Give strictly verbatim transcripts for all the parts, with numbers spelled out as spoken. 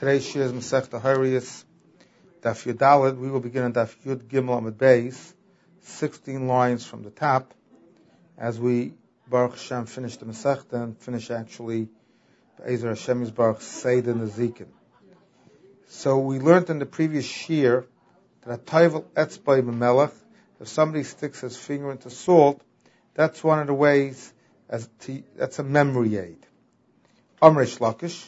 Today's shir is Masechta Horayos, Daf Yud Daled. We will begin on Daf Yud Gimel Amud Beis, sixteen lines from the top, as we Baruch Hashem finish the Masechta and finish actually Be'ezer Hashem Yisbarach Seder Nezikin. So we learned in the previous shir that a Tovel Etzbay B'Melech, if somebody sticks his finger into salt, that's one of the ways as to, that's a memory aid. Amr Reish Lakish.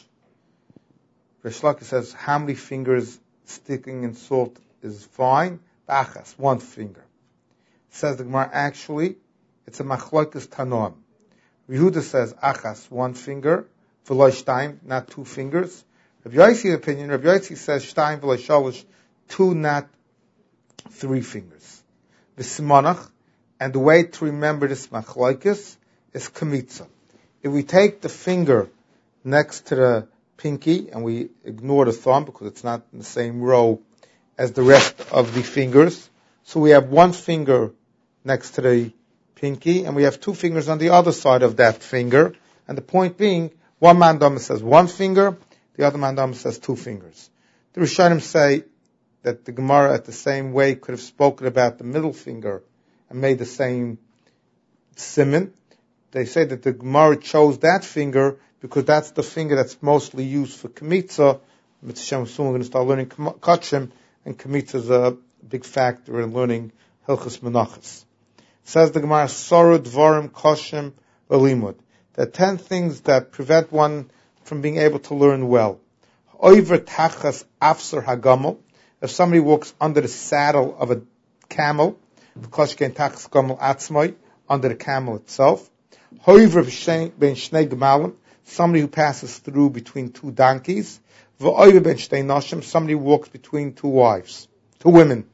Reish Lakish says how many fingers sticking in salt is fine? Achas, one finger. Says the Gemara, actually, it's a machlokes tanoim. Yehuda says achas, one finger, v'lo shtayim, not two fingers. Rabbi Yossi's opinion, Rabbi Yossi says shtayim v'lo shalosh, two, not three fingers. V'simonach, and the way to remember this machlokes is kamitza. If we take the finger next to the pinky and we ignore the thumb because it's not in the same row as the rest of the fingers, so we have one finger next to the pinky and we have two fingers on the other side of that finger, and the point being, one mandama says one finger, the other mandama says two fingers. The Rishonim say that the Gemara at the same way could have spoken about the middle finger and made the same siman. They say that the Gemara chose that finger because that's the finger that's mostly used for kamitza. Mitzvah soon we're going to start learning kachim, and kamitza is a big factor in learning hilchos menachos. Says the Gemara, Soru dvarim kashim v'limud. There are ten things that prevent one from being able to learn well. Oiver tachas afser hagamel. If somebody walks under the saddle of a camel, v'koshkein tachas gamel atzmai, under the camel itself. Hoiver ben shnei gemalim. Somebody who passes through between two donkeys. V'oiver ben shtei nashim. Somebody who walks between two wives, two women.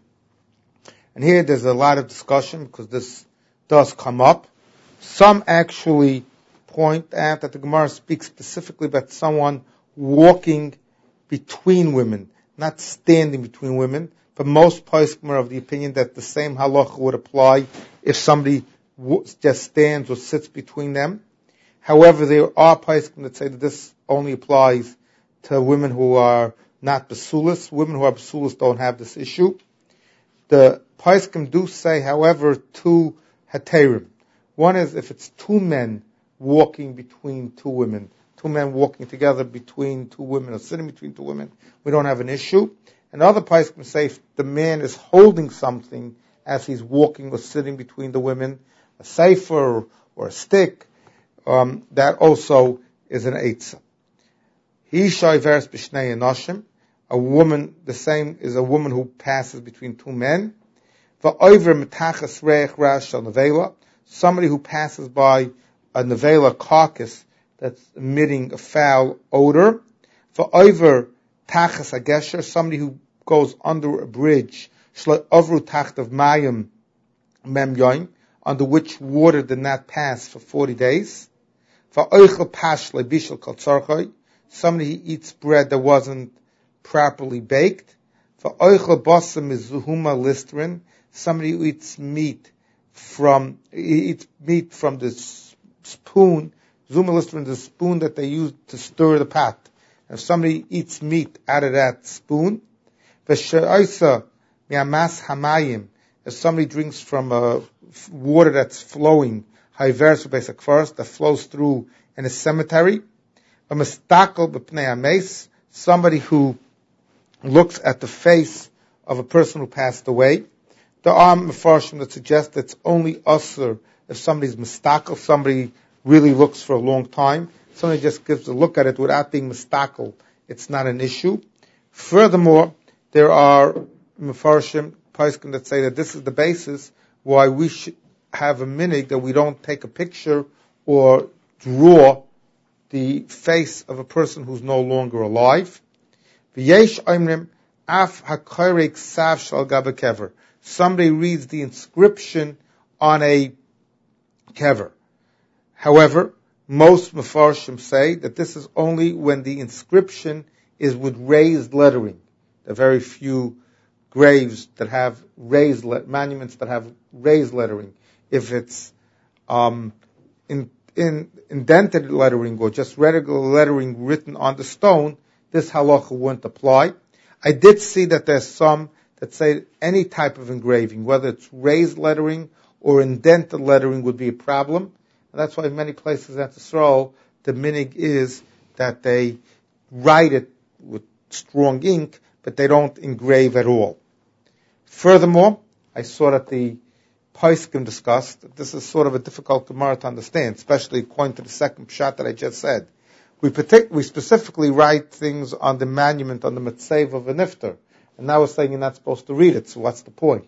And here there's a lot of discussion because this does come up. Some actually point out that the Gemara speaks specifically about someone walking between women, not standing between women. But most poskim are of the opinion that the same halacha would apply if somebody just stands or sits between them. However, there are poskim that say that this only applies to women who are not basulas. Women who are basulas don't have this issue. The poskim do say, however, two heterim. One is if it's two men walking between two women, two men walking together between two women or sitting between two women, we don't have an issue. And other poskim say if the man is holding something as he's walking or sitting between the women, a sefer or a stick, um, that also is an eitzah. He shayveres b'shnei anoshim. A woman, the same is a woman who passes between two men. Va'over metachas reich rash al nevela. Somebody who passes by a nevela carcass that's emitting a foul odor. Va'over tachas agesher. Somebody who goes under a bridge. Shlo ovru tachtav mayim mem yoim, under which water did not pass for forty days. Va'oichel pashle bishel kol tzarchoi. Somebody who eats bread that wasn't properly baked. Va'oichel basam mizuhuma listrin. Somebody who eats meat from eats meat from the spoon. Zuma listrin is the spoon that they use to stir the pot. If somebody eats meat out of that spoon, v'she'oisa mi'amas hamayim. If somebody drinks from a water that's flowing, hayvers basic forest that flows through in a cemetery, a mistakel b'pnei hames. Somebody who looks at the face of a person who passed away. There are mefarshim that suggest that it's only usher if somebody's mistakel, somebody really looks for a long time. Somebody just gives a look at it without being mistakel. It's not an issue. Furthermore, there are mefarshim, poskim that say that this is the basis why we should have a minig that we don't take a picture or draw the face of a person who's no longer alive. V'yesh oimrim af hakoyrek sav shal gabe kever. Somebody reads the inscription on a kever. However, most mefarshim say that this is only when the inscription is with raised lettering. There are very few graves that have raised le- monuments that have raised lettering. If it's um, in, in indented lettering or just regular lettering written on the stone, this halacha wouldn't apply. I did see that there's some that say any type of engraving, whether it's raised lettering or indented lettering, would be a problem. And that's why in many places at Yisrael, the minig is that they write it with strong ink, but they don't engrave at all. Furthermore, I saw that the Paiskim discussed that this is sort of a difficult Gemara to understand, especially according to the second pshat that I just said. We, partic- we specifically write things on the monument, on the Metzev of a nifter. And now we're saying you're not supposed to read it, so what's the point?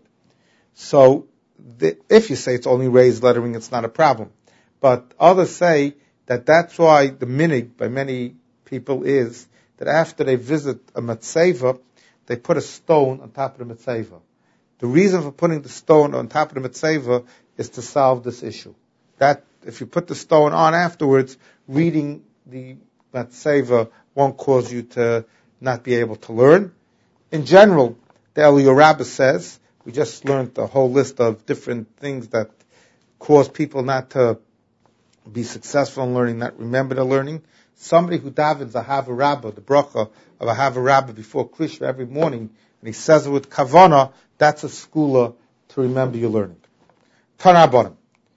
So, the, if you say it's only raised lettering, it's not a problem. But others say that that's why the minig by many people is that after they visit a Metzeva, they put a stone on top of the Metzeva. The reason for putting the stone on top of the Metzeva is to solve this issue. That, if you put the stone on afterwards, reading the Metzeva won't cause you to not be able to learn. In general, the Eliyahu Rabbah says, we just learned a whole list of different things that cause people not to be successful in learning, not remember the learning. Somebody who davens a Hava Rabbah, the bracha of a Hava Rabbah before Krishna every morning, and he says it with kavana, that's a skula to remember your learning. Tana bottom.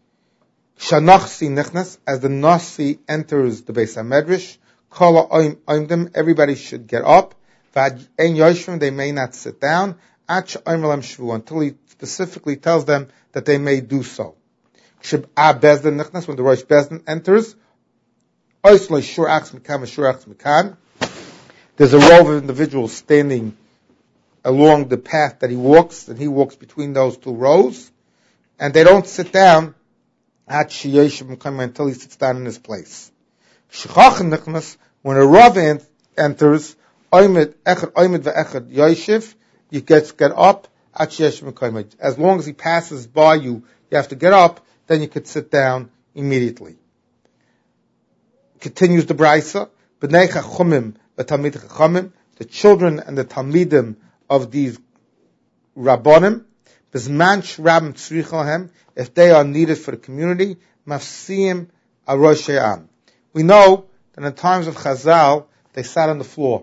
Shanachsi nichnas, as the nasi enters the Beis HaMedrash, kala oimdim, everybody should get up. Vad ein yoshvim, they may not sit down. Ach oimelam shvu, until he specifically tells them that they may do so. Shib a bezdin nichnas, when the Rosh Bezdin enters, oisloi shur ach mikan, shur ach mikan. There's a row of individuals standing along the path that he walks, and he walks between those two rows, and they don't sit down at sheyeshim come until he sits down in his place. Shechach nichnas, when a rav enters, oimid echad oimid ve'echad yoshiv, you get get up at sheyeshim come. As long as he passes by you, you have to get up. Then you could sit down immediately. Continues the brisa. B'nei chachumim v'talmid chachamim, the children and the talmidim of these rabbonim, b'zman shrabim tzrich lahem, if they are needed for the community, mafsiyim arosh am. We know that in times of Chazal, they sat on the floor.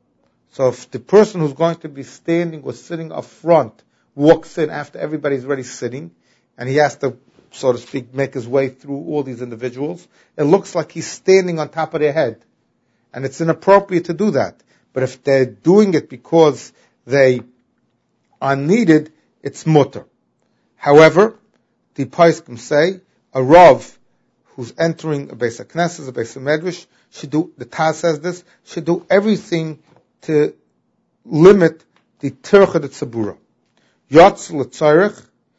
So if the person who's going to be standing or sitting up front walks in after everybody's already sitting, and he has to, so to speak, make his way through all these individuals, it looks like he's standing on top of their head. And it's inappropriate to do that. But if they're doing it because they are needed, it's mutter. However, the Paiskim say a Rav who's entering a Beis HaKnesses, a Beis HaMedrash, should do, the Taz says this, should do everything to limit the Tircha de Tzabura. Yotz l'tzarech,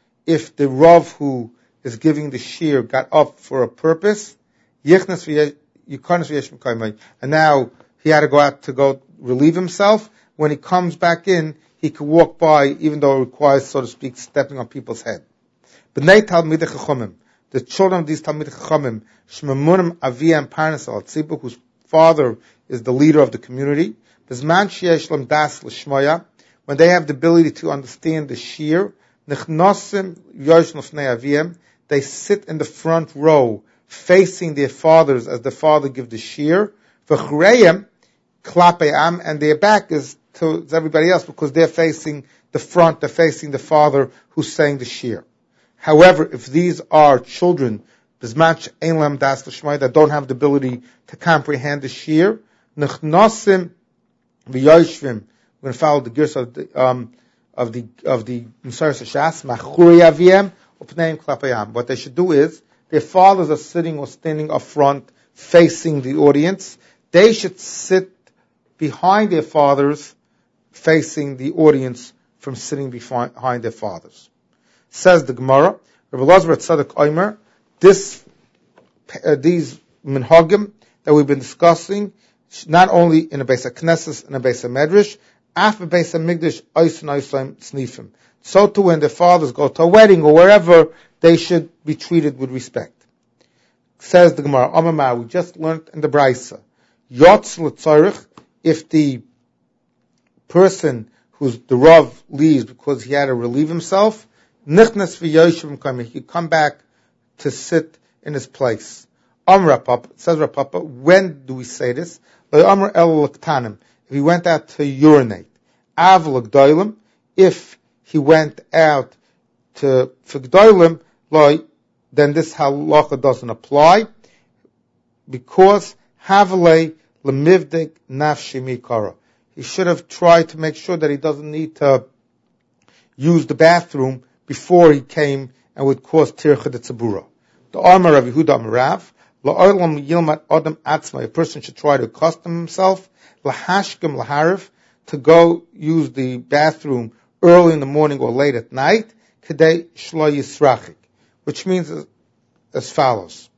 if the Rav who is giving the shir got up for a purpose, yichnas v'yikonis v'yesh m'kaymai, and now he had to go out to go relieve himself. When he comes back in, he could walk by, even though it requires, so to speak, stepping on people's head. B'nei talmidei chachomim, the children of these talmidei chachomim, shmemunim aviyam parnas al tzibur, whose father is the leader of the community, b'zman sheyesh lam das l'shmoya, when they have the ability to understand the shir, nechnosim yosh l'fnei aviyam, they sit in the front row, facing their fathers as the father gives the shir, v'chureyim klape am, and their back is to everybody else because they're facing the front, they're facing the father who's saying the shir. However, if these are children, bizmach ein lam das l'shmai, that don't have the ability to comprehend the shir, nechnosim v'yoshvim, we're going to follow the gears of the um, of the of the Musaris Hashas, machuri aviem upneim klapayam. What they should do is their fathers are sitting or standing up front, facing the audience. They should sit behind their fathers, facing the audience from sitting behind their fathers. Says the Gemara, Rabbi Elazar Tzadok Omer, this uh, these minhagim that we've been discussing, not only in a Beis HaKnesses and a Beis HaMedrash, af a Beis HaMikdash oisin oisim snifim. So too when their fathers go to a wedding or wherever, they should be treated with respect. Says the Gemara, Amamah, we just learned in the Brisa, Yotz l'tzorich, if the person who's the Rav leaves because he had to relieve himself, nichnas v'yoshev m'kaimah, he could come back to sit in his place. Amr Rapapa, says Rapapa, when do we say this? Amr el l'ktanim, if he went out to urinate. Av l'gdolim, if he went out to for gdolim, then this halacha doesn't apply, because havale lemivdik nafshi mikara. He should have tried to make sure that he doesn't need to use the bathroom before he came and would cause tircha de tzabura. The Amar of Yehuda Amarav, la'olam yilmat adam atzma, a person should try to accustom himself, lahashkem laharif, to go use the bathroom early in the morning or late at night, kedei shlo yisrachik, which means as, as follows.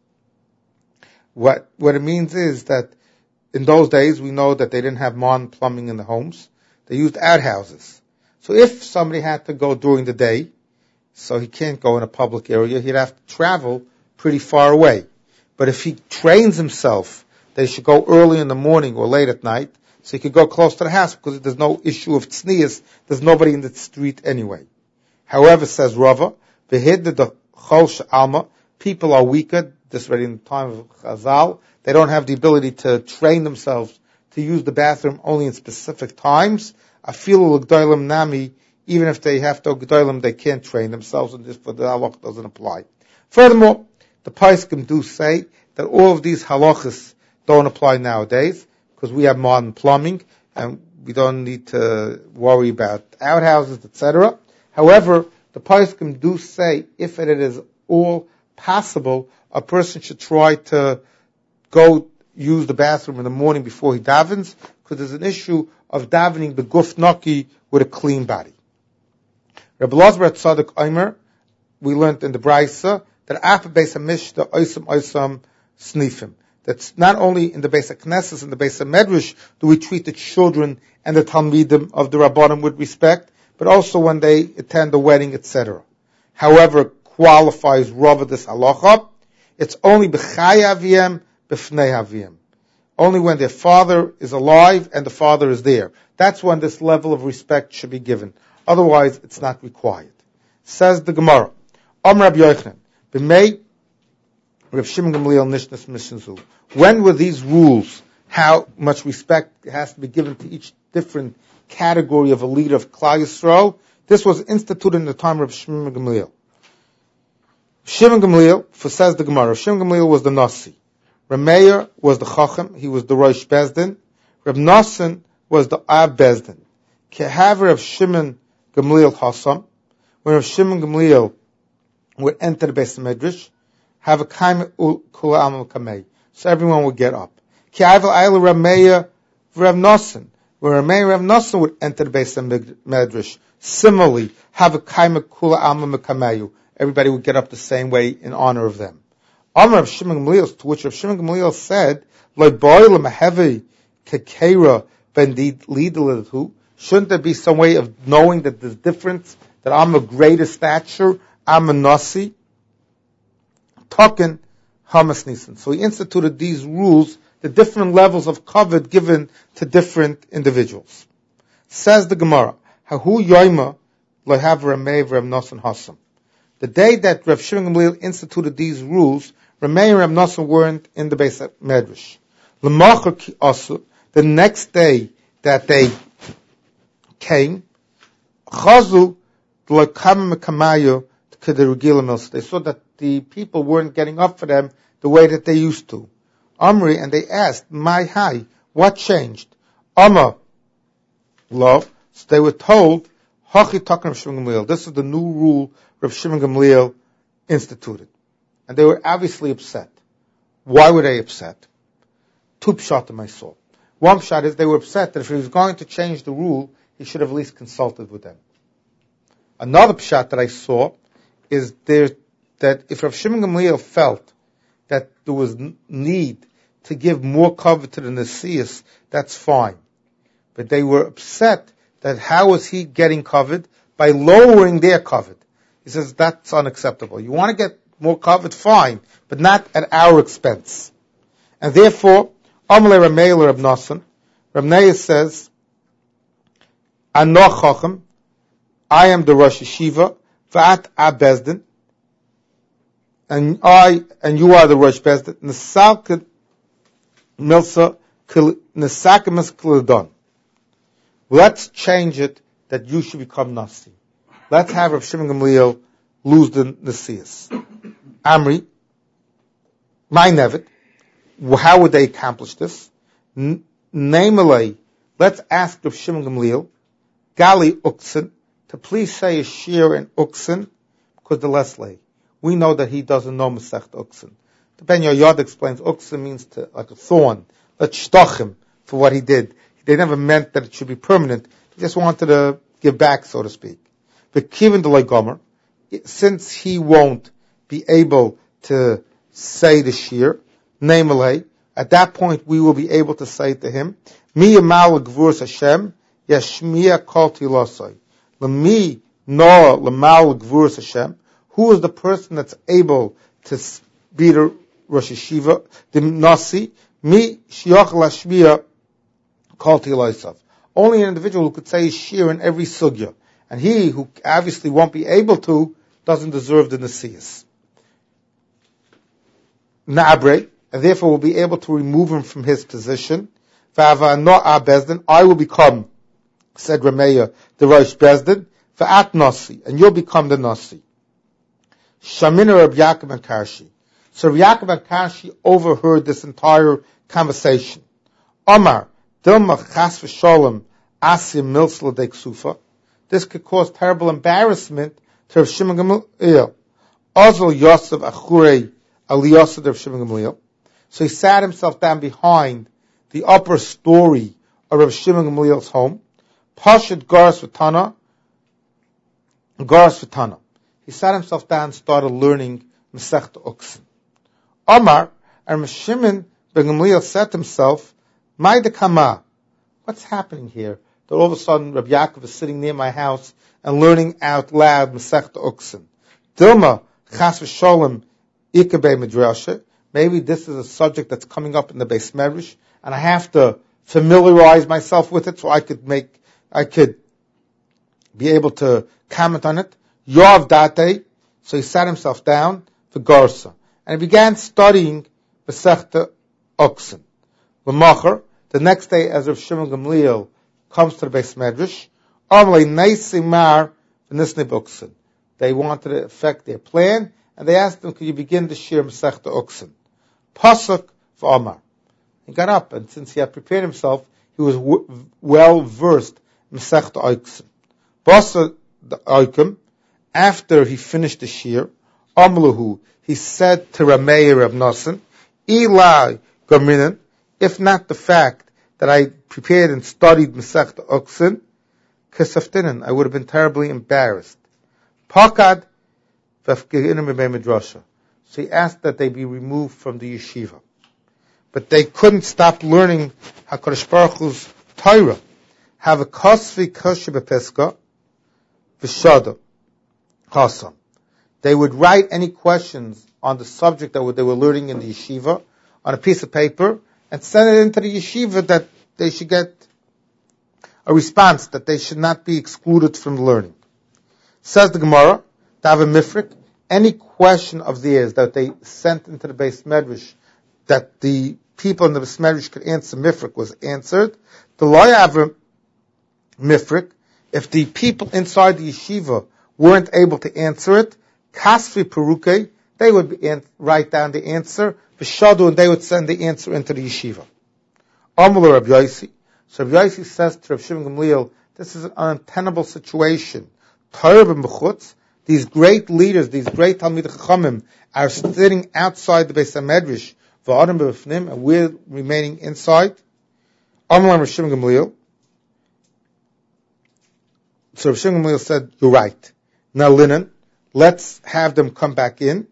What, what it means is that in those days we know that they didn't have modern plumbing in the homes. They used outhouses. So if somebody had to go during the day, so he can't go in a public area, he'd have to travel pretty far away. But if he trains himself, they should go early in the morning or late at night, so he could go close to the house, because there's no issue of tznius, there's nobody in the street anyway. However, says Rava, v'hid the chol she'alma, people are weaker, this already in the time of Chazal, they don't have the ability to train themselves to use the bathroom only in specific times. Afilu l'gdolim nami, even if they have to gdolim, they can't train themselves, and this for the halach doesn't apply. Furthermore, the Paiskim do say that all of these halachas don't apply nowadays, because we have modern plumbing, and we don't need to worry about outhouses, et cetera. However, the Paiskim do say, if it is all possible, a person should try to go use the bathroom in the morning before he davens, because there's an issue of davening the guf naki with a clean body. Rabbi Lazar Tzadok Omer, we learned in the Brisa that after Beis HaMishta oisam oisam snifim. That's not only in the Beis HaKnesses and the Beis HaMedrash do we treat the children and the Talmidim of the Rabbanim with respect, but also when they attend a wedding, et cetera. However, qualifies Rava this halacha, it's only b'chay aviem, b'fnei aviem. Only when their father is alive and the father is there. That's when this level of respect should be given. Otherwise, it's not required. Says the Gemara, Om Rabbi Yochanan, b'mei Rav Shimon Gamliel Nishnas Mishnzu. When were these rules, how much respect has to be given to each different category of a leader of Klal Yisrael? This was instituted in the time of Shimon Gamliel. Shimon Gamliel, for says the Gemara, Shimon Gamliel was the Nasi. Rameir was the Chacham, he was the Rosh Bezdin. Reb Nosson was the Ab Bezdin. Kehaver of Shimon Gamliel Hassam, when Rav Shimon Gamliel would enter the Beis Medrash, have a kaim kula amal kamei, so everyone would get up. Kehaver Ayla Rameir Rav Nosson, when Rameir Rav Nosson would enter the Beis Medrash, similarly have a kaim kula amal kameyu, everybody would get up the same way in honor of them. Amar of Shimon Gamliel, to which Rav Shimon Gamliel said, "Lo boy l'mahevi kekeira ben lidelehu." Shouldn't there be some way of knowing that there's difference? That I'm of greater stature, I'm a nasi. Token hamas nisan. So he instituted these rules, the different levels of covet given to different individuals. Says the Gemara, "Hahu yoima lo have Ramei Rav Nosson Hassam." The day that Rav Shimon Gamliel instituted these rules, Ramei and Rav Nosson weren't in the Beis Medrash. L'machar ki asu, the next day that they came, chazu l'kam mekamayu k'derugila milsa. They saw that the people weren't getting up for them the way that they used to. Amri, and they asked, "My hai, what changed?" Amar, love. So they were told, "Hachi taken Rav Shimon Gamliel." This is the new rule Rav Shimon Gamliel instituted. And they were obviously upset. Why were they upset? Two pshatim I saw. One pshat is they were upset that if he was going to change the rule, he should have at least consulted with them. Another pshat that I saw is there, that if Rav Shimon Gamliel felt that there was need to give more cover to the Nesius, that's fine. But they were upset that how was he getting covered? By lowering their cover. He says that's unacceptable. You want to get more covered, fine, but not at our expense. And therefore, Amalei Rameir Rav Nosson, Rav Meir says, Anoch Chacham, I am the Rosh Yeshiva, V'at Abezdin, and I, and you are the Rosh Bezdin, Nesak Milsa, Nesakimus Kladon. let's change it that you should become Nasi. Let's have Rav Shimon Gamliel lose the Nasias. Amri, my Nevet, how would they accomplish this? N- Namely, let's ask Rav Shimon Gamliel, Gali Uksin, to please say a shir in Uksin, because the less lay. We know that he doesn't know Masech Uksin. The Ben Yoyad explains Uksin means to, like a thorn. Let's shtoch him for what he did. They never meant that it should be permanent. They just wanted to give back, so to speak. But Kivin Delay Gomer, since he won't be able to say the shir, namely, at that point we will be able to say to him, Mi Yamal Gvurus Hashem, Yashmiya Kol Tilosai. Lami Noah Lamal Gvurus Hashem. Who is the person that's able to be the Rosh Hashiva, the Nasi? Mi Shiach Lashmiya Kol Tilosai. Only an individual who could say shir in every sugya. And he, who obviously won't be able to, doesn't deserve the Nasias. Na'abre, and therefore will be able to remove him from his position. V'ava no'a bezdin, I will become, said Rameya, the Rosh Bezdin, v'at Nasi, and you'll become the Nasi. Shamina Reb Yaakov and Karshi. So Reb Yaakov and Karshi overheard this entire conversation. Omar, Dilma Chas v'Sholem, Asim Milsla de Ksufa. This could cause terrible embarrassment to Rav Shimon Gamliel. Ozil Yosef Achure Aliyosef Rav Shimon Gamliel. So he sat himself down behind the upper story of Rav Shimon Gamliel's home. Pashad Garas V'Tana. Garas V'Tana. He sat himself down and started learning Masechta Uksin. Omar, and Rav Shimon ben Gamliel said to himself, Mai dekama. What's happening here? That all of a sudden Rabbi Yaakov is sitting near my house and learning out loud Masechta Uksin. Dilma Chas v'Sholem Ikabei Midrasha. Maybe this is a subject that's coming up in the Beis Medrash, and I have to familiarize myself with it so I could make, I could be able to comment on it. Yoav Date. So he sat himself down for Garsa, and he began studying Masechta Uksin. L'macher, the next day, as Rav Shimon Gamliel comes to the Beis Medrash, they wanted to affect their plan, and they asked him, could you begin to share Masechta Uksin? Pasuk for Omar. He got up, and since he had prepared himself, he was w- well versed in Masechta Uksin. Basa the Oikum, after he finished the shir, Amluhu, he said to Rameir Reb Nosson, Eli Garminan, if not the fact that I prepared and studied Masechta Uksin, Kesaftinan, I would have been terribly embarrassed. Pakad v'afkirinam b'mei midrasha. So he asked that they be removed from the yeshiva. But they couldn't stop learning HaKadosh Baruch Hu's Torah. Have a kosvi kosher b'peska v'shada chasam. They would write any questions on the subject that they were learning in the yeshiva on a piece of paper and send it into the yeshiva that they should get a response, that they should not be excluded from learning. Says the Gemara, Dav Mifrik, any question of theirs that they sent into the Beis Medrash, that the people in the Beis Medrash could answer Mifrik, was answered. The Loya Mifrik, if the people inside the yeshiva weren't able to answer it, Kasvi Peruke, they would be, write down the answer, V'shadu, and they would send the answer into the yeshiva. Amul Rabbi Yosi. So Rabbi Yosi says to Rav Shimon Gamliel, this is an untenable situation. Torah b'mechutz, these great leaders, these great Talmid Chachamim, are sitting outside the Beis HaMedrash, v'adam b'fnim, and we're remaining inside. Amul Rav Shimon Gamliel. So Rav Shimon Gamliel said, you're right. Now linen, let's have them come back in.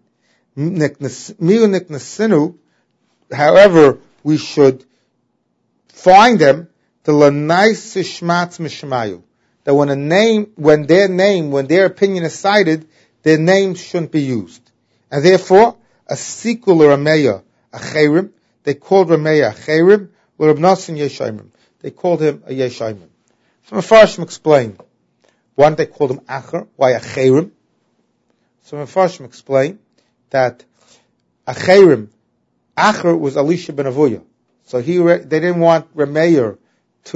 However, we should find them the lanais sishmatz mishmayu. That when a name, when their name, when their opinion is cited, their name shouldn't be used. And therefore, a sikul Rameya Acherim, they called Rameya Acherim, or Reb Nosson Yeshayimim. They called him a Yeshayimim. So Mefarshim explained. One, they called him Acher, why Acherim? So Mefarshim explained that Acherim, Acher was Elisha ben Avuya. So he, they didn't want Rameir to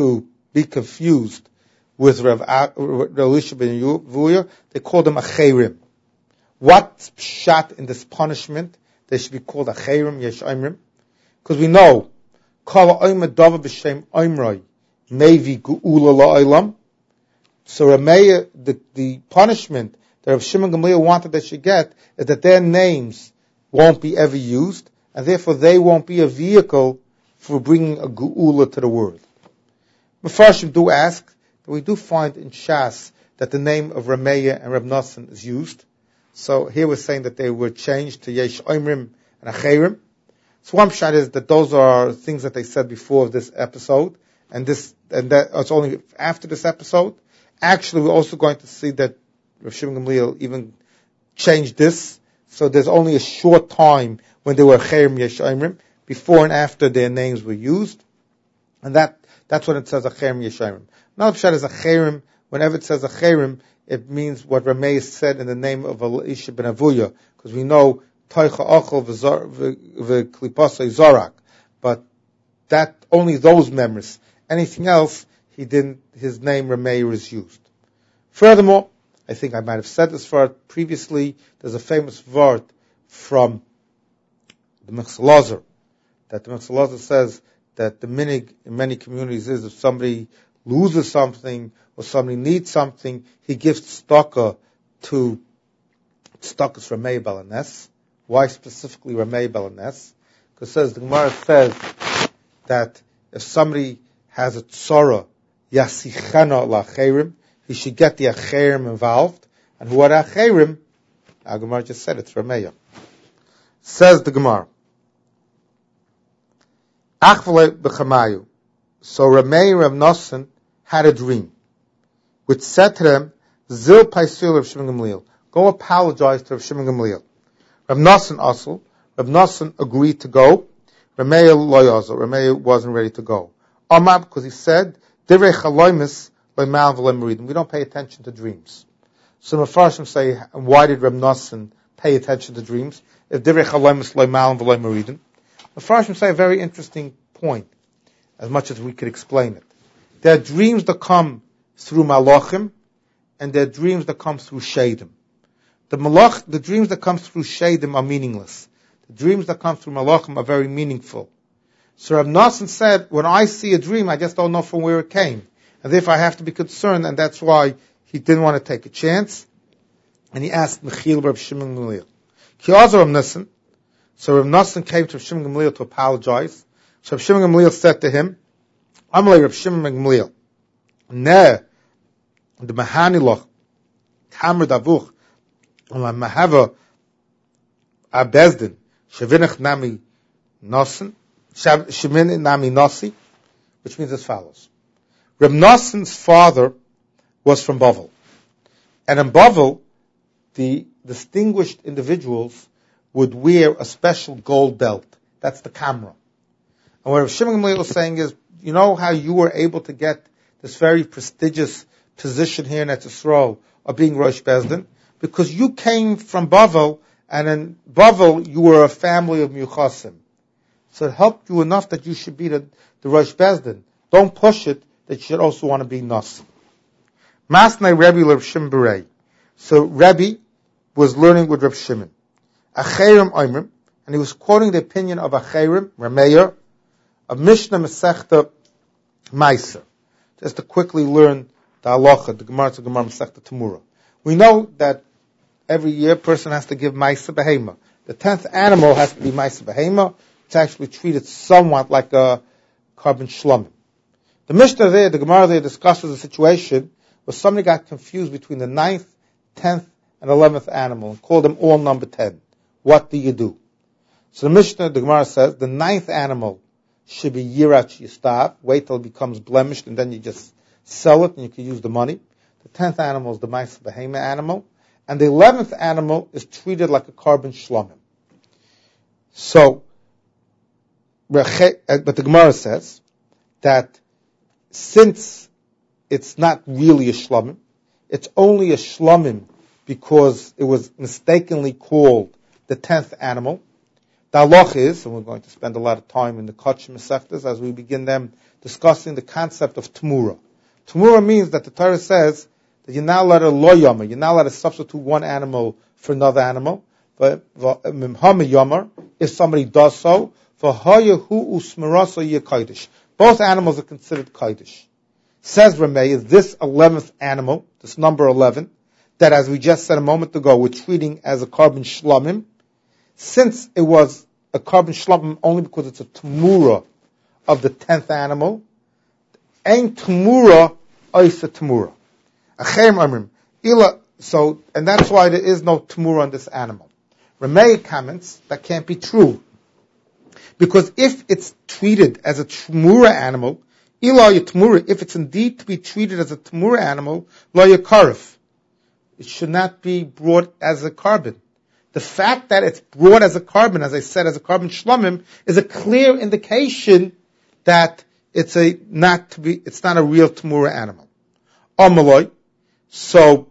be confused with Rav Elisha ben Yehuya, they called them Acherim. What's pshat in this punishment? They should be called Acherim, Yesh Oimrim. Because we know, Kala Oimah Dava B'Shem Oimroi, Mevi Gu'ula La'olam. So Rameya, the, the punishment that Rav Shimon Gamliel wanted they should get is that their names won't be ever used, and therefore they won't be a vehicle for bringing a Gu'ula to the world. Mefarshim do ask, that we do find in Shas that the name of Rameya and Reb Nosson is used. So here we're saying that they were changed to Yesh Oimrim and Acherim. So one pshat is that those are things that they said before this episode, and this and that it's only after this episode. Actually, we're also going to see that Rav Shimon Gamliel even changed this. So there's only a short time when they were Acherim Yesh Oimrim, before and after their names were used, and that that's when it says Acherim Yesh Oimrim. Another pshat is Acherim. Whenever it says Acherim, it means what Ramey said in the name of Elisha ben Avuya, because we know Toicha Ochel v'Klipasa Zorak, but that only those members. Anything else, he didn't. His name Ramey is used. Furthermore, I think I might have said this word previously. There's a famous word from the Mechzalazar that the Mechzalazar says that the minig in many communities is if somebody loses something or somebody needs something, he gives tzedakah to tzedakahs Ramei Balanes. Why specifically Ramei Balanes? Because says the Gemara says that if somebody has a tzara, yasichana la'acherim, he should get the acherim involved. And who are the acherim? Our Gemara just said it's Ramei. Says the Gemara, Achvale b'chamayu. So Ramei Rav Nosson had a dream, which said to them, Zil Paisil Rav Shimon Gamliel, go apologize to Rav Shimon Gamliel. Rav Nosson also, Rav Nosson agreed to go. Ramei lo yazel, Ramei wasn't ready to go. Amar, because he said, Divrei chaloimis loimal v'lo meridim. We don't pay attention to dreams. So Mefarshim say, why did Rav Nosson pay attention to dreams? If Divrei chaloimis loimal v'lo meridim. Mefarshim say a very interesting point, as much as we could explain it. There are dreams that come through malachim, and there are dreams that come through shadim. The malach, the dreams that come through shadim are meaningless. The dreams that come through malachim are very meaningful. So Rav Nosson said, when I see a dream, I just don't know from where it came. And therefore I have to be concerned, and that's why he didn't want to take a chance. And he asked Mechil Rav Shimon Gamliel. Ki azar Rav Nosson. So Rav Nosson came to Rav Shimon Gamliel to apologize. So Rav Shimon Gamliel said to him, Amalei Rav Shimon Gamliel, Ne, the Mahaniloch, Kamer Davuch, Ola Mahava Abezdin, Shavinach Nami Nosson, Shavinach Nami Nossi, which means as follows. Rav Nosson's father was from Bavel. And in Bavel, the distinguished individuals would wear a special gold belt. That's the camera. And what Rav Shimon Gamliel is saying is, you know how you were able to get this very prestigious position here in Eretz Yisrael of being Rosh Bezdin? Because you came from Bavel, and in Bavel you were a family of Muchasim. So it helped you enough that you should be the, the Rosh Bezdin. Don't push it that you should also want to be Nasi. Masnai Rebbe Rav Shimon Berei. So Rebbe was learning with Rav Shimon. Acherim Oimrim, and he was quoting the opinion of Acherim, Rameir, of Mishnah Masechta Meiser. Just to quickly learn the halacha, the Gemara to Gemara Masechta Tamura. We know that every year a person has to give Meiser Behema. The tenth animal has to be Meiser Behema. It's actually treated somewhat like a carbon shlomim. The Mishnah there, the Gemara there discusses a situation where somebody got confused between the ninth, tenth, and eleventh animal and called them all number ten. What do you do? So the Mishnah, the Gemara says, the ninth animal should be Yirach Yistav, wait till it becomes blemished, and then you just sell it and you can use the money. The tenth animal is the Ma'aseh Behema animal, and the eleventh animal is treated like a carbon shlomim. So, but the Gemara says that since it's not really a shlomim, it's only a shlomim because it was mistakenly called the tenth animal. The halach is, and we're going to spend a lot of time in the Kachim Masechtas as we begin them discussing the concept of Tamura. Tamura means that the Torah says that you're not allowed to lo yomar, you're not allowed to substitute one animal for another animal. But if somebody does so, both animals are considered kodesh. Says Rameh, this eleventh animal, this number eleven, that as we just said a moment ago, we're treating as a carbon shlamim, since it was a carbon shlamim only because it's a tamura of the tenth animal, ain't tamura oisa tamura. Achem amrim. So, and that's why there is no tamura on this animal. Rameh comments that can't be true. Because if it's treated as a tamura animal, if it's indeed to be treated as a tamura animal, lo yakarif, it should not be brought as a carbon. The fact that it's brought as a carbon, as I said, as a carbon shlamim, is a clear indication that it's a not to be, it's not a real tamura animal. Amaloi. So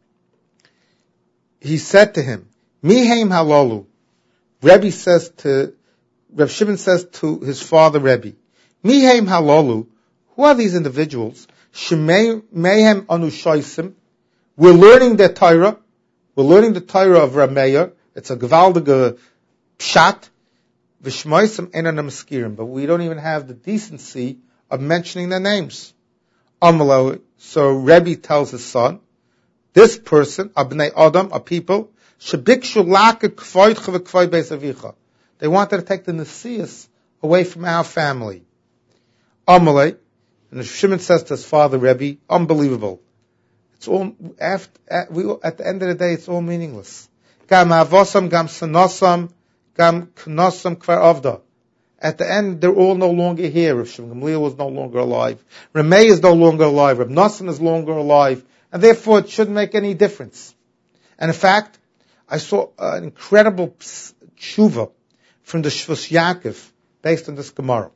he said to him, Mihaim halalu. Rebbe says to Reb Shimon says to his father Rebbe, Mihaim halalu. Who are these individuals? Shemei mehem anu shoisim. We're learning the Torah. We're learning the Torah of Rameya. It's a gewaldige pshat. V'shmoisim enan maskirim. But we don't even have the decency of mentioning their names. Amalo. So Rebbe tells his son, this person, abnei adam, a people, shebikshu laka kvoitcha v'kvoit beis avicha. They wanted to take the nesias away from our family. Amalei. And Shimon says to his father Rebbe, unbelievable. It's all after, at, we, at the end of the day, it's all meaningless. Gam avosam, gam sanosam, gam knosam kvar avda. At the end, they're all no longer here. Rav Shimon Gamliel was no longer alive. Rameh is no longer alive. Rav Nosson is no longer alive. And therefore, it shouldn't make any difference. And in fact, I saw an incredible tshuva from the Shvus Yaakov based on this Gemara.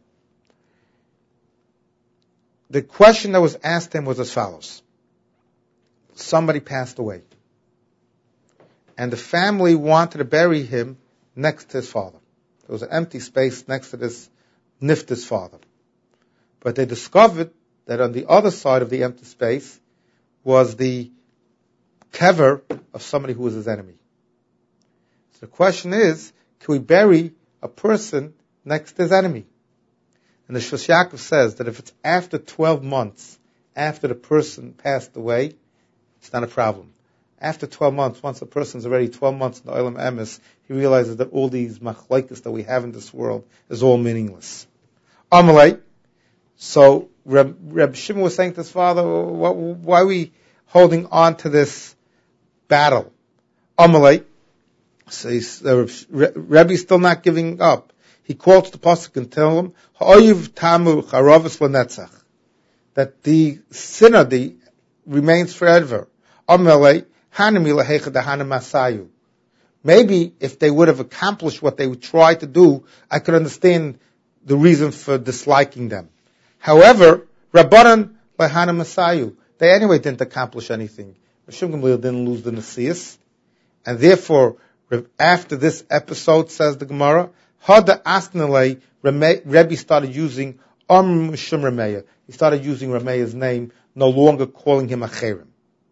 The question that was asked him was as follows. Somebody passed away. And the family wanted to bury him next to his father. There was an empty space next to this Nifta's father. But they discovered that on the other side of the empty space was the kever of somebody who was his enemy. So the question is, can we bury a person next to his enemy? And the Shvus Yaakov says that if it's after twelve months after the person passed away, it's not a problem. After twelve months, once a person's already twelve months in the Olam Emes, he realizes that all these machlaikas that we have in this world is all meaningless. Amalei. So Reb, Reb Shimon was saying to his father, why are we holding on to this battle? Amalei. So he's, uh, Rebbe's still not giving up. He quotes the pasuk and tells him, "Ha'oyiv tamu charavas l'netzach," that the sinner the remains forever. Amalei. Maybe if they would have accomplished what they would try to do, I could understand the reason for disliking them. However, Rabbanan Lahana Masayu, they anyway didn't accomplish anything. Shimon Gamliel didn't lose the Nesias, and therefore, after this episode, says the Gemara, Hada Asnalei, Rebbe started using Am Mishum Rameya. He started using Rameya's name, no longer calling him a Cherem.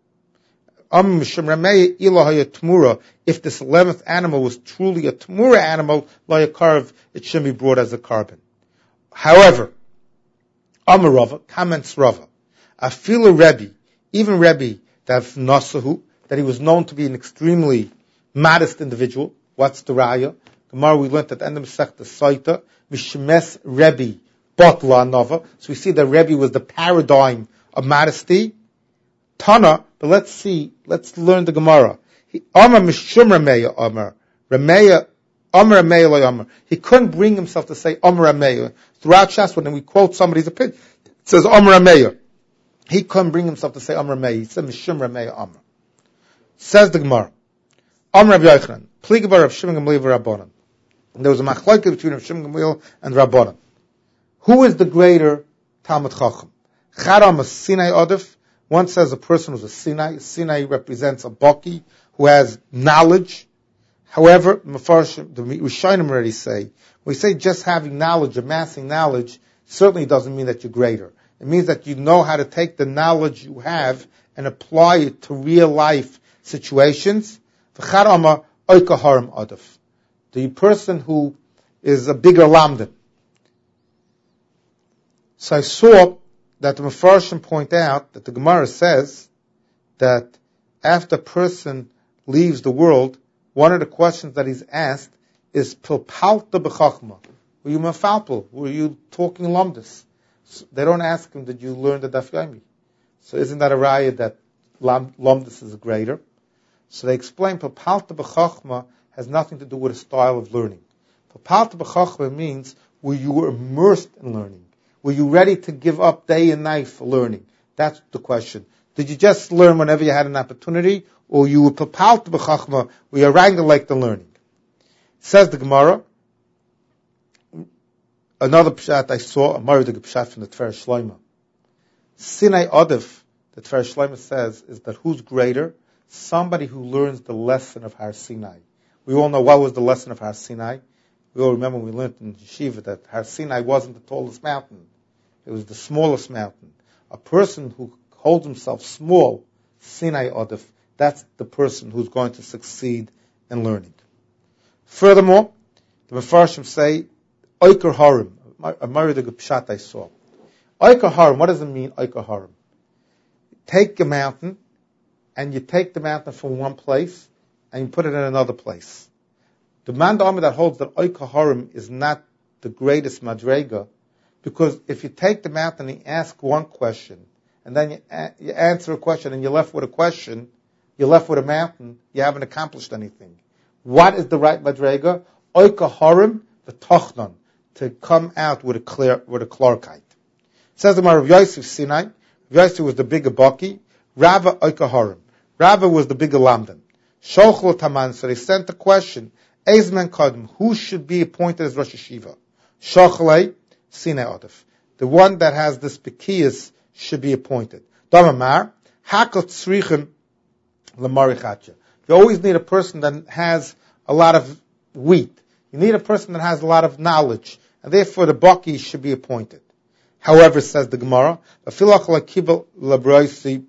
If this eleventh animal was truly a Tamura animal, it shouldn't be brought as a carbon. However, Amar Rava, comments Rava, Afilu Rebbe, even Rebbe, that Nasahu, that he was known to be an extremely modest individual. What's the raya? Gemara we learned at the end of Masechta Saita, Mishmes Rebbe, Batla Nova. So we see that Rebbe was the paradigm of modesty. Tana, but let's see, let's learn the Gemara. Amar Mishum Rameya Amar. Rameya, Amar Rameya Lo Amar. He couldn't bring himself to say Amar Rameya. Throughout Shas, when we quote somebody's opinion, it says Amar Rameya. He couldn't bring himself to say Amar Rameya. He said Mishum Rameya Amar. Says the Gemara. Amar Rabbi Yochanan. Pligabar of Shimon Gamliel Rabbanan. There was a machlokes between Rav Shimon Gamliel and Rabbanan. Who is the greater Talmid Chacham? Charam, a Sinai Odif. One says a person who's a Sinai. Sinai represents a Baki who has knowledge. However, the Rishonim already say, we say just having knowledge, amassing knowledge, certainly doesn't mean that you're greater. It means that you know how to take the knowledge you have and apply it to real life situations. The person who is a bigger lamdan. So I saw that the Mefarshim point out that the Gemara says that after a person leaves the world, one of the questions that he's asked is Pilpalta b'chachma. Were you mafalpal? Were you talking lamdas? So they don't ask him, did you learn the Daf Yomi? So isn't that a raya that lam, lamdas is greater? So they explain Pilpalta b'chachma has nothing to do with a style of learning. Pilpalta b'chachma means were you immersed in learning? Were you ready to give up day and night for learning? That's the question. Did you just learn whenever you had an opportunity, or you were Pilpalta b'chachma, were you wrangling like the learning? Says the Gemara, another pshat I saw, a Maridig pshat from the Tfer Shloima. Sinai Odif, the Tfer Shloima says, is that who's greater? Somebody who learns the lesson of Har Sinai. We all know what was the lesson of Har Sinai. We all remember we learned in Yeshiva that Har Sinai wasn't the tallest mountain. It was the smallest mountain. A person who holds himself small, Sinai Odif, that's the person who's going to succeed in learning. Furthermore, the Mefarshim say, Oikar Harim, a Maridig pshat I saw. Oikar Harim, what does it mean, Oikar Harim? Take a mountain, and you take the mountain from one place, and you put it in another place. The man that holds that Oikar Harim is not the greatest madrega, because if you take the mountain and you ask one question, and then you, a- you answer a question, and you're left with a question, you're left with a mountain, you haven't accomplished anything. What is the right madrega? Oikar Harim, the tochnon, to come out with a clear, with a clarkite. Says the Rav Yosef Sinai. Rav Yosef was the bigger baki. Rava Oikar Harim. Rava was the bigger lamdan. Shochel Taman, so they sent the question, Eizman Kadm, who should be appointed as Rosh Hashiva? Shochlei, Sinai Odif. The one that has this Bekiyas should be appointed. Damamar, Hakot Tzrichim Lamarichacha. You always need a person that has a lot of wheat. You need a person that has a lot of knowledge, and therefore the Baki should be appointed. However, says the Gemara, Rabbi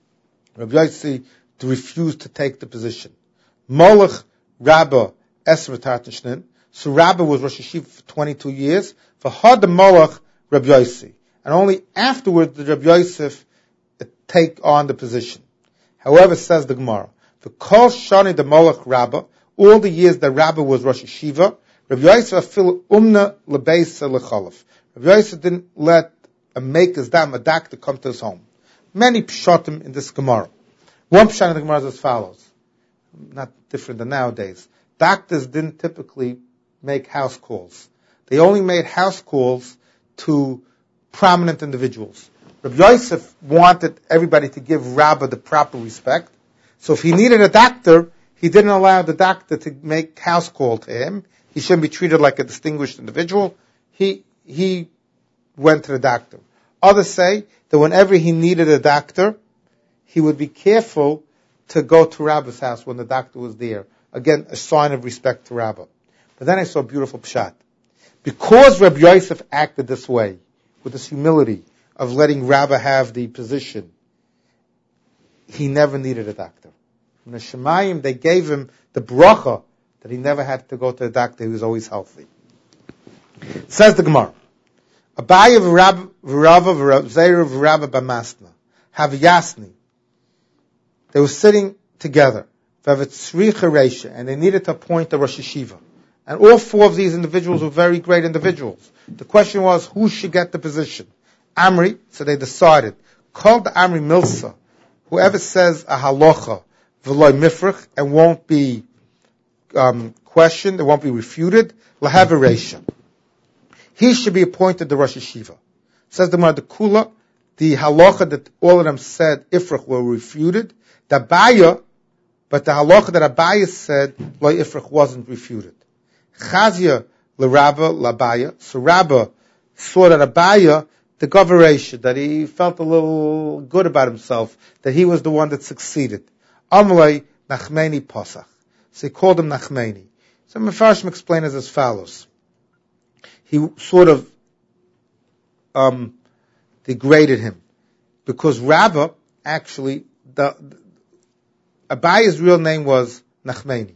Yossi to refuse to take the position. Molech Rabba Esra Tartishnin. So Rabba was Rosh Hashiva for twenty-two years. For Had the Molech Rabbi Yossi, and only afterwards did Rabbi Yosef take on the position. However, says the Gemara, the Kol Shani the Molech Rabba, all the years that Rabba was Rosh Hashiva, Rabbi Yosef fil umna lebeisa lechalaf. Rabbi Yosef didn't let a maker's dam, a doctor, come to his home. Many pshatim in this Gemara. One pshat in the Gemara is as follows, not different than nowadays. Doctors didn't typically make house calls. They only made house calls to prominent individuals. Rabbi Yosef wanted everybody to give Rabba the proper respect. So if he needed a doctor, he didn't allow the doctor to make house call to him. He shouldn't be treated like a distinguished individual. He he went to the doctor. Others say that whenever he needed a doctor, he would be careful to go to Rabba's house when the doctor was there. Again, a sign of respect to Rabba. But then I saw a beautiful pshat. Because Rabbi Yosef acted this way, with this humility of letting Rabba have the position, he never needed a doctor. In the Shemayim, they gave him the bracha that he never had to go to the doctor. He was always healthy. Says the Gemara, Abaye v'Rava v'Zera v'Rava b'Masna have Yasni. They were sitting together, and they needed to appoint a Rosh Hashiva. And all four of these individuals were very great individuals. The question was, who should get the position? Amri, so they decided, called the Amri Milsa, whoever says a halacha, v'loy mifrach, and won't be um, questioned, it won't be refuted, lahav reisha. He should be appointed the Rosh Hashiva. Says the Gemara, the Kula, the halacha that all of them said ifrach were refuted. The Abaya, but the halacha that Abaya said loy ifrach wasn't refuted. Chazia l'Rabba l'Abaya. So Rabba saw that Abaya, the goveration, that he felt a little good about himself, that he was the one that succeeded. Amalei Nachmeni Pasach. So he called him Nachmeni. So Mefarshim explains as follows. He sort of um, degraded him. Because Rava, actually, the, the Abaya's real name was Nachmani.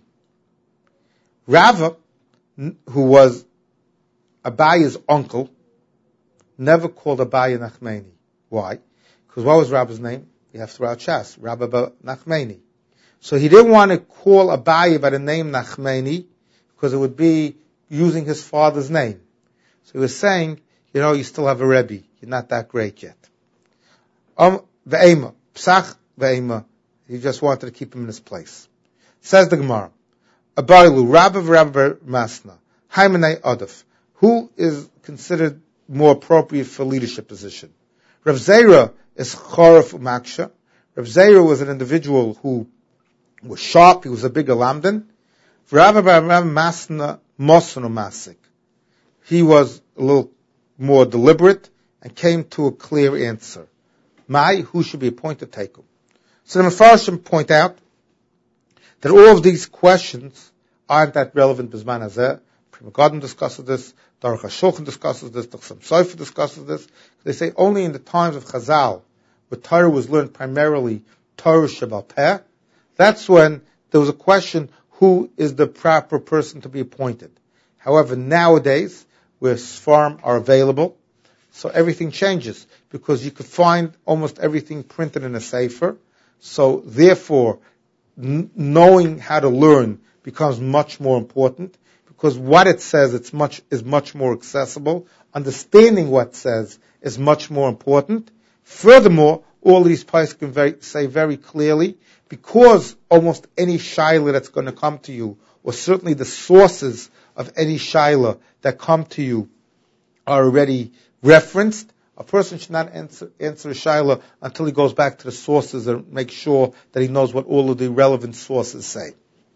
Rava, who was Abaya's uncle, never called Abaya Nachmani. Why? Because what was Rabba's name? We have throughout Shas, Rabba Nachmani. So he didn't want to call Abaya by the name Nachmani, because it would be using his father's name. So he was saying, you know, you still have a Rebbe. You're not that great yet. Um, Ve'ema. Psach Ve'ema. He just wanted to keep him in his place. Says the Gemara. Abarilu, Rabba Rabba Masna. Haimanei Adaf. Who is considered more appropriate for leadership position? Rav Zera is Choref Umaksha. Rav Zera was an individual who was sharp. He was a bigger lamdan. Rabba Rabba Masna Mosunu Masik. He was a little more deliberate and came to a clear answer. Mai, who should be appointed Teikum? So the Mefarshim point out that all of these questions aren't that relevant Bizman Hazeh. Prima Garden discusses this, Daruch HaShulchan discusses this, the Chassam Sofer discusses this. They say only in the times of Chazal, where Torah was learned primarily Torah Shebal Peh, that's when there was a question, who is the proper person to be appointed? However, nowadays, where Sfarim are available, so everything changes, because you could find almost everything printed in a sefer. So therefore, n- knowing how to learn becomes much more important, because what it says it's much is much more accessible. Understanding what it says is much more important. Furthermore, all of these poskim can very, say very clearly, because almost any shaila that's going to come to you, or certainly the sources of any shaila that come to you, are already referenced. A person should not answer, answer a shaila until he goes back to the sources and make sure that he knows what all of the relevant sources say.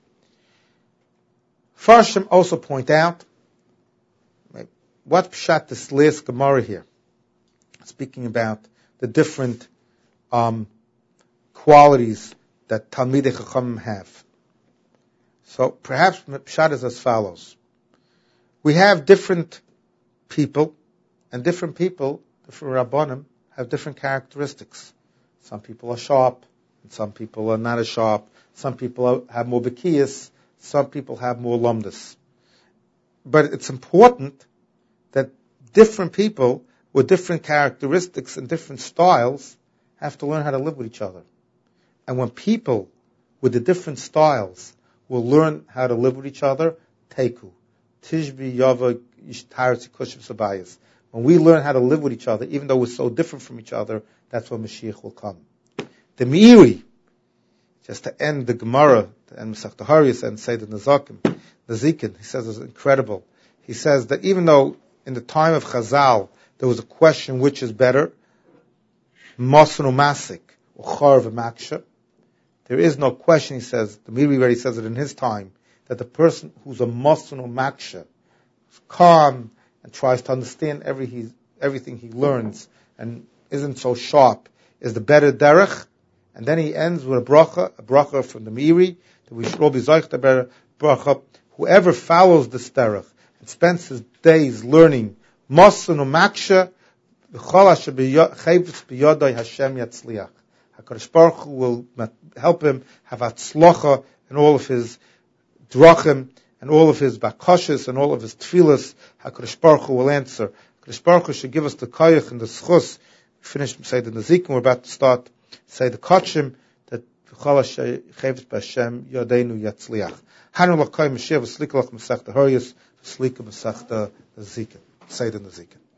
Farshim also point out, what pshat this last Gemara here, speaking about the different um, qualities that Talmidei Chachamim have. So perhaps pshat is as follows. We have different people, and different people, different Rabbanim, have different characteristics. Some people are sharp, and some people are not as sharp. Some people are, have more bekiyas, some people have more lumdus. But it's important that different people with different characteristics and different styles have to learn how to live with each other. And when people with the different styles will learn how to live with each other, Teiku. Tishbi Yava Yishtarzi Kushim Sabayas. When we learn how to live with each other, even though we're so different from each other, that's when Mashiach will come. The Meiri, just to end the Gemara, to end Masech Hariyas and say the Nazakim, Nazikin, he says it's incredible. He says that even though in the time of Chazal, there was a question which is better, Masnu Masik, or Chor V'Maksha, there is no question, he says, the Meiri already says it in his time, that the person who's a Masnu Maksha, is calm, and tries to understand every, he, everything he learns, and isn't so sharp, is the better derech. And then he ends with a bracha, a bracha from the Meiri, that we should all be zoich the better bracha. Whoever follows this derech, and spends his days learning, Masnu Maksha, V'chol asher chayvus b'yodai Hashem yatzliach. HaKadosh Baruch Hu will help him have atzlocha in all of his drachim, and all of his bakashas, and all of his tefillas. HaKadosh Baruch Hu will answer. HaKadosh Baruch Hu should give us the koyach and the schus. We finished, say the Nazikim, we're about to start, say the kachim, that v'chol asher chayvus b'Hashem yodeinu yatzliach. Hanu l'koy Mashiach v'slikalach Masechta Hariyas, v'slika Masechta Nazikim. Say the Nazikim.